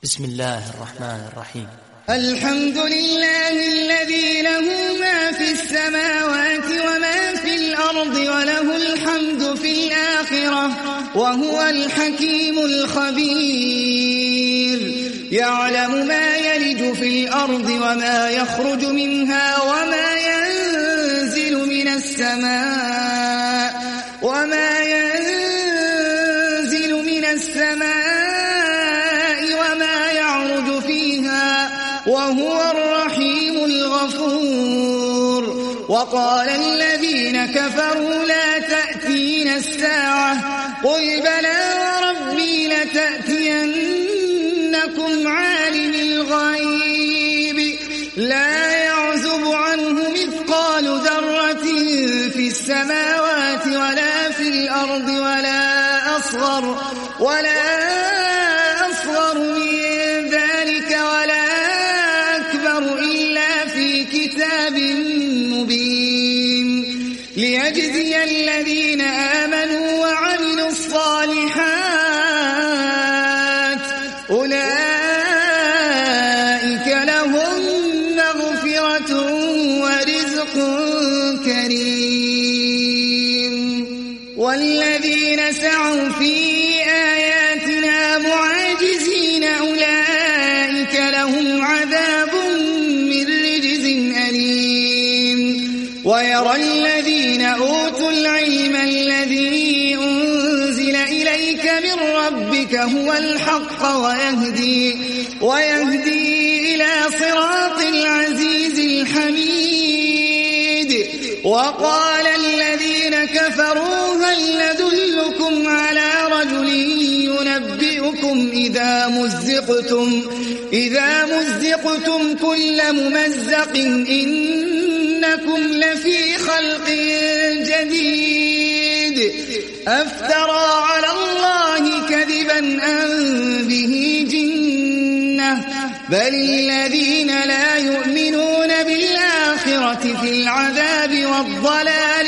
بسم الله الرحمن الرحيم. الحمد لله الذي له ما في السماوات وما في الأرض وله الحمد في الآخرة وهو الحكيم الخبير. يعلم ما يلج في الأرض وما يخرج منها وما ينزل من السماء وما يعرج فيها وهو الرحيم الغفور. وقال الذين كفروا لا تأتينا الساعة قل بلى وربي لتأتينكم عالم الغيب لا يعزب عنه مثقال ذرة في السماوات ولا في الأرض ولا أصغر من ذلك ولا أكبر إلا في كتاب مبين ليجزي الذين آمنوا وعملوا الصالحات أولئك لهم مغفرة ورزق كريم. والذين سعوا في آياتنا معاجزين أولئك لهم عذاب من رجز أليم. ويرى الذين أوتوا العلم الذي أنزل إليك من ربك هو الحق ويهدي إلى صراط العزيز الحميد. وقال الذين كفروا هل ندلكم على رجل ينبئكم إذا مزقتم كل ممزق إنكم لفي خلق جديد أفترى على الله كذبا أم به جنة بل الذين لا يؤمنون بالآخرة في العذاب والضلال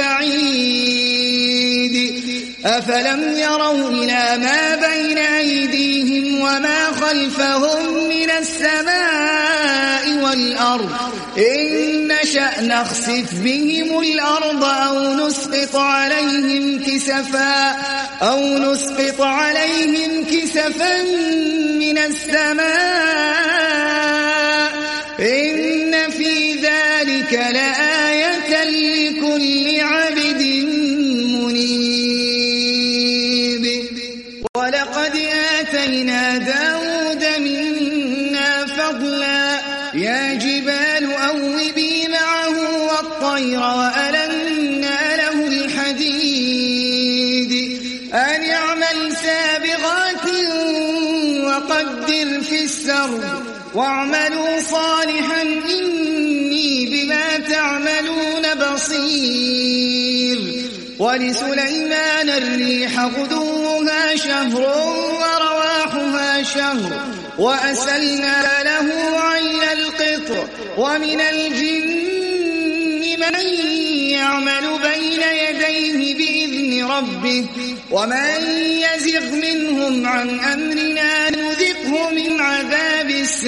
البعيد. أفلم يروا إلى ما بين أيديهم وما خلفهم من السماء والأرض إن نشأ نخسف بهم الأرض أو نسقط عليهم كسفا من السماء إن في ذلك لآية لكل عبد منيب. ولقد آتينا داود منا فضلا يا جبال أوبي معه والطير وألنا له الحديد أن اعمل سابغات وقدر في السرد واعملوا صالحا إني بما تعملون بصير. ولسليمان الريح غدوها شهر ورواحها شهر وأسلنا له عين القطر. ومن الجن من يعمل بين يديه بإذن ربه ومن يزغ منهم عن أمرنا نذقه من عذاب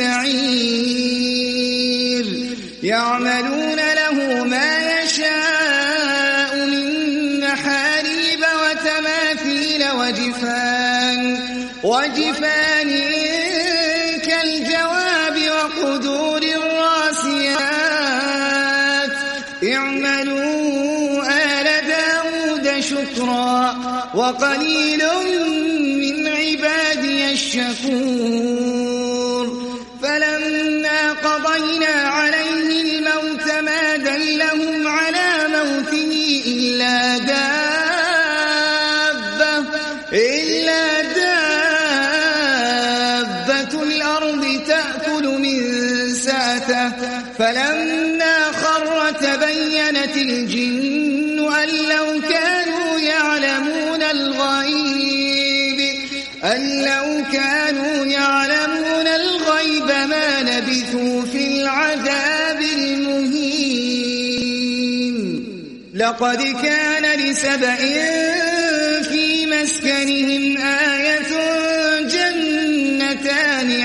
السعير. يعملون له ما يشاء من محاريب وتماثيل وجفان كالجواب وقدور الراسيات. اعملوا آل داود شكرا وقليل من عبادي الشكور. فلما قضينا عليه الموت ما دلهم على موته إلا دابة الأرض تأكل من سأته. فلما خر تبينت الجن أن لو كانوا يعلمون الغيب ما لبثوا في العذاب المهين. لقد كان لسبإ في مسكنهم آية جنتان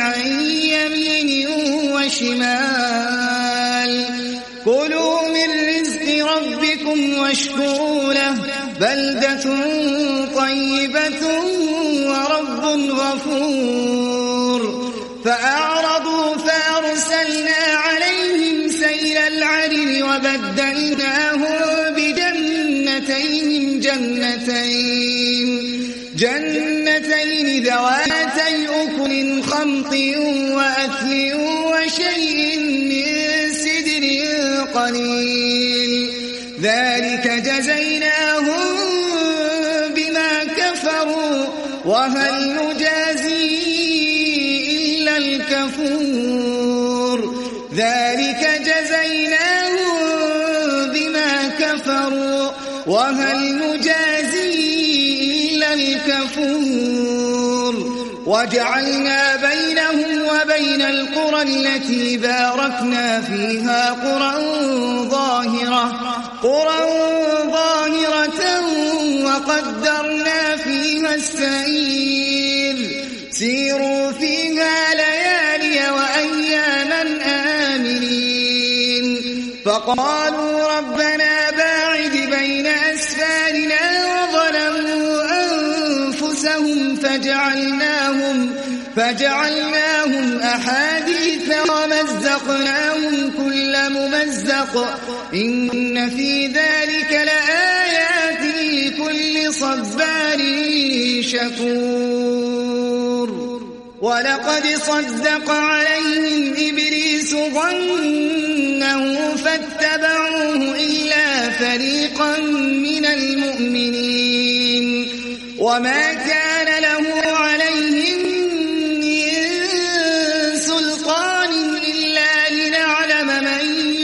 وشمال كلوا من رزق ربكم واشكروا له بلدة طيبة ورب غفور فأعرضوا فأرسلنا عليهم سيل العرم وبدلناهم بجنتين جنتين ذواتي أكل خمط وأثل وشيء من سدر قليل ذلك جزيناهم بما كفروا وهل نجازي إلا الكفور ذلك جزيناهم بما كفروا وهل نجازي إلا الكفور وجعلنا بينهم وبين القرى التي باركنا فيها قرى ظاهرة وقدرنا فيها السير سيروا فيها ليالي وأياما آمنين فقالوا ربنا باعد بين أسفارنا وظلموا أنفسهم فجعلناهم أحاديث ومزقناهم كل ممزق إن في ذلك لآيات لكل صبار شكور ولقد صدق عليهم إبليس ظنه فاتبعوه إلا فريقا من المؤمنين وما كان له عليهم من سلطان إلا لنعلم من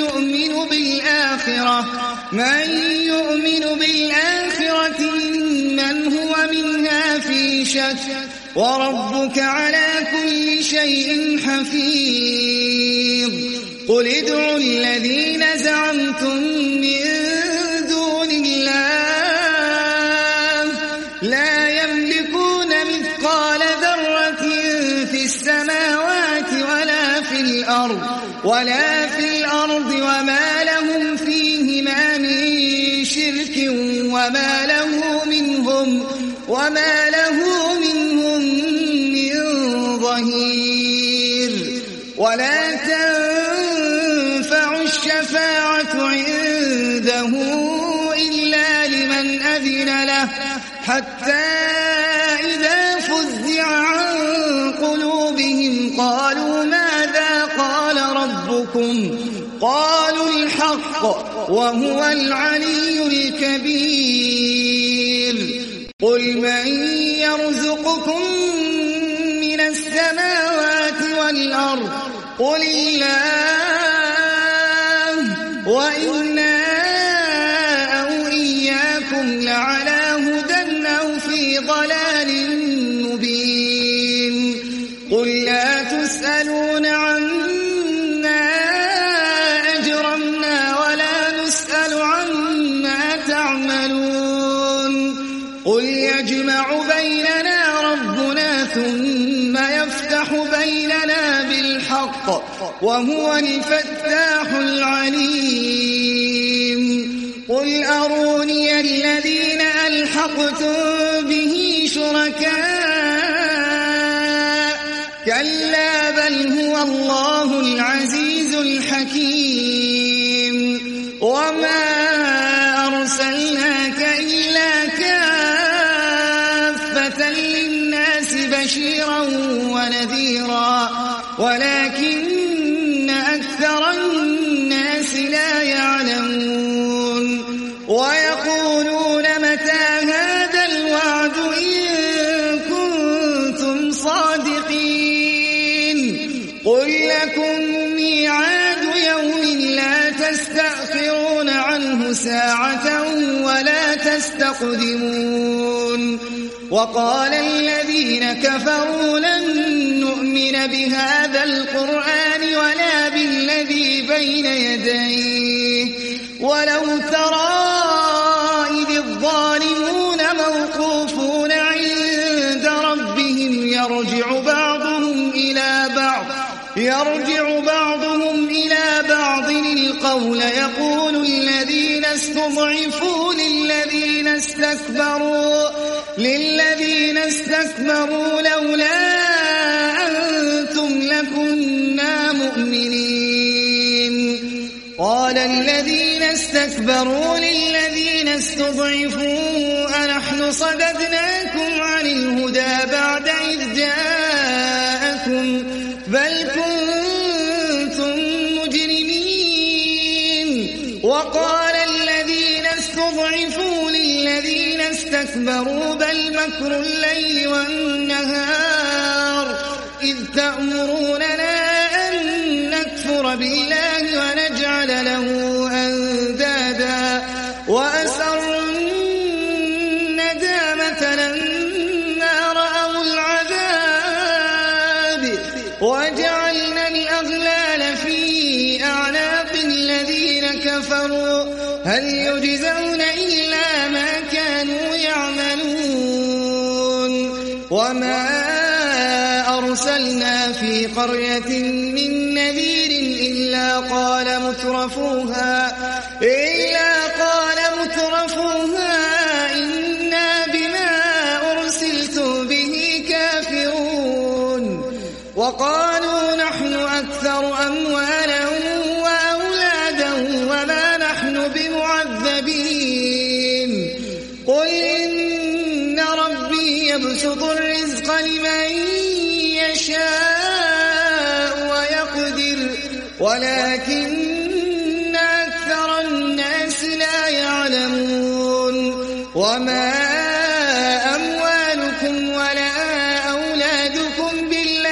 يؤمن بالآخرة من هو منها في شك وربك على كل شيء حفيظ قل ادعوا الذين زعمتم من دون الله لا يملكون مثقال ذرة في السماوات ولا في الأرض وما لهم فيهما من شرك وما له منهم من ظهير ولا تنفع الشفاعة عنده إلا لمن أذن له حتى إذا فزع عن قلوبهم قالوا ماذا قال ربكم قالوا الحق وهو العلي الكبير قل من يرزقكم من السماوات والأرض قل الله وإنا أو إياكم لعلى هدى أو في ضلال مبين قل لا تسألون عما أجرمنا ولا نسأل عما تعملون قل يجمع بيننا ربنا ثم يفتح بيننا بالحق وهو الفتاح العليم قل أروني الذين ألحقتم به شركاء كلا بل هو الله العزيز الحكيم وما أرسلناك إلا كافة للناس بشيرا ونذيرا ولكن أكثر الناس لا يعلمون ويقولون متى هذا الوعد إن كنتم صادقين قل لكم ميعاد يوم لا تستأخرون عنه ساعة ولا تستقدمون وقال الذين كفروا لن نؤمن بهذا القرآن ولا بالذي بين يديه ولو ترى إذ الظالمون موقوفون عند ربهم يرجع بعضهم إلى بعض يرجع بعضهم إلى بعض القول يقول الذين استضعفوا للذين استكبروا لولا أنتم لكنا مؤمنين قال الذين استكبروا للذين استضعفوا أنحن صددناكم عن الهدى بعد إذ جاءكم بل كنتم مجرمين وقال الذين استضعفوا للذين استكبروا بل مكر الليل والنهار إذ تأمروننا أن نكفر بالله ونجعل له أندادا وأسروا الندامة لما رأوا العذاب وجعلنا الأغلال في أعناق الذين كفروا هل يجزون إلا ما كانوا يعملون وما أرسلنا في قرية من نذير إلا قال مترفوها إنا بما أرسلتم به كافرون وقالوا نحن أكثر أموالا وأولادا وما نحن بمعذبين قل إن ربي يبسط الرزق لمن يشاء ويقدر ولكن أكثر الناس لا يعلمون وما أموالكم ولا أولادكم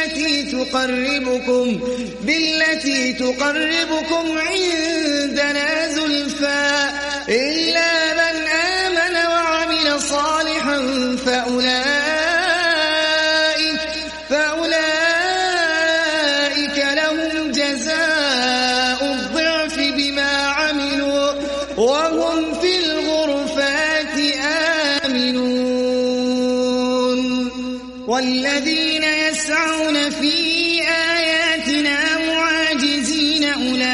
بالتي تقربكم عندنا زلفى إلا من آمن وعمل صالحا فأولئك لهم جزاء الضعف بما عملوا وهم في الغرفات آمنون والذين يسعون في آياتنا معاجزين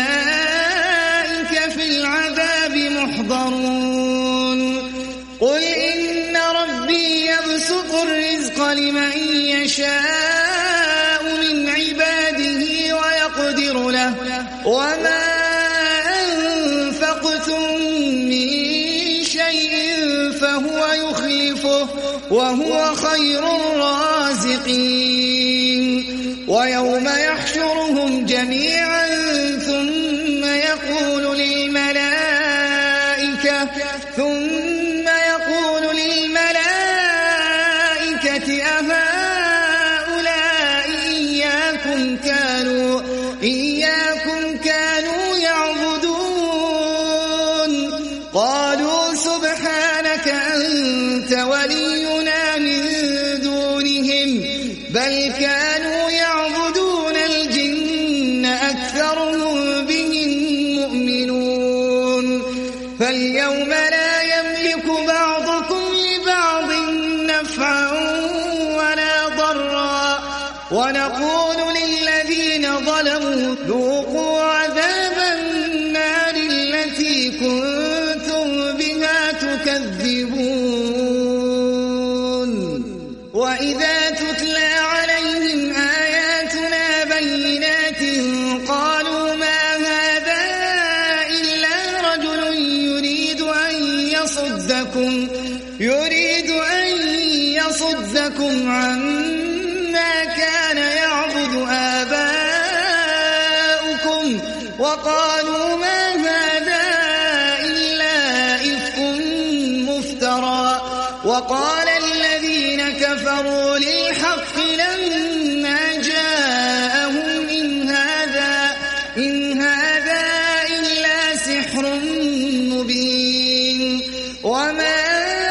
أولئك في العذاب محضرون قل إن ربي يبسط الرزق لمن يشاء من عباده ويقدر له وما أنفقتم من شيء فهو يخلفه وهو خير الرازقين ويوم يحشرهم جميعا ثم يقول للملائكة أهؤلاء إياكم كانوا يعبدون قالوا سبحانك أنت ولينا من دونهم بل كانوا يعبدون الجن أكثرهم بهم مؤمنون فاليوم لا يملك بعضكم لبعض نفعا ولا ضرا ونقول للذين ظلموا ذوقوا عذاب النار التي كنتم بها تكذبون وإذا تتلى عليهم آياتنا بينات قالوا ما هذا إلا رجل يريد أن يصدكم عما كان يعبد آباؤكم وقالوا ما هذا إلا إفك مفترى وقال الذين كفروا للحق لما جاءهم إن هذا إلا سحر مبين وما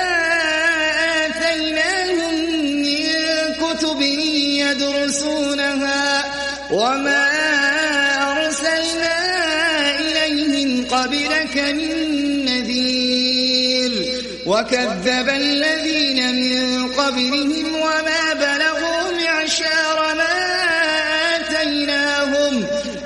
آتيناهم من كتب يدرسونها وما أرسلنا إليهم قبلك من نذير وكذب الذين من قبلهم وما بلغوا معشار ما آتيناهم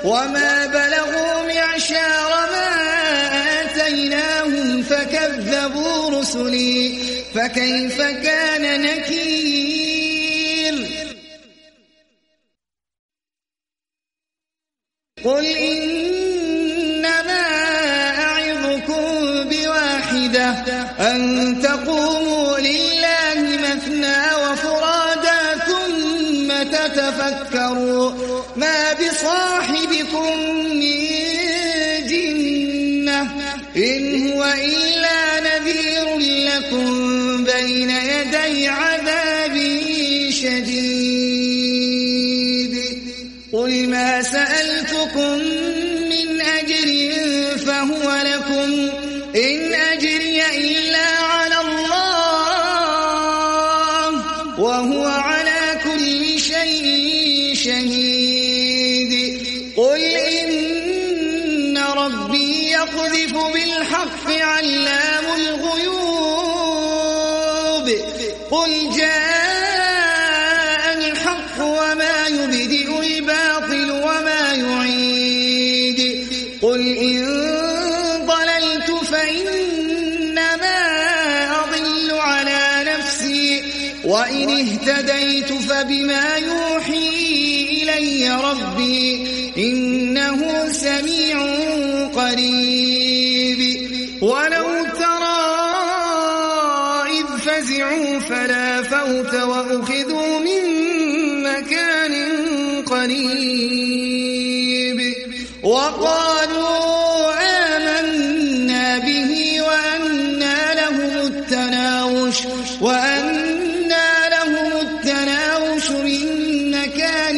وما بلغوا معشار ما آتيناهم فكذبوا رسلي فكيف كان نكير قل إنما أعظكم بواحدة أن تقوموا لله مثنى وفرادا ثم تتفكروا ما بصاحبكم من جنة إن هو إلا نذير لكم بين يدي عذاب شديد قل ما سألتكم من أجر فهو لكم إن أجري إلا على الله وهو على كل شيء شهيد قل إن ربي يقذف بالحق علام الغيوب قل جاء الحق وما يبدئ الباطل وما يعيد قل إن ضللت فإنما أضل على نفسي وإن اهتديت فبما يوحي إلي ربي إنه سميع قريب ولو ترى إذ فزعوا فلا فوت وأخذوا من مكان قريب وقالوا آمنا به وأنى لهم التناوش من مكان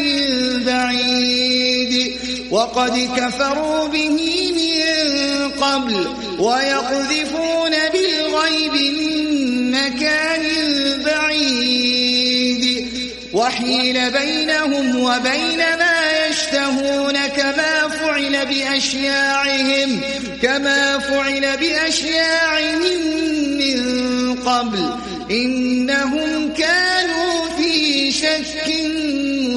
بعيد وقد كفروا به من قبل ويقذفون بالغيب من مكان بعيد وحيل بينهم وبين ما يشتهون كما فعل بأشياعهم من قبل إنهم كانوا في شك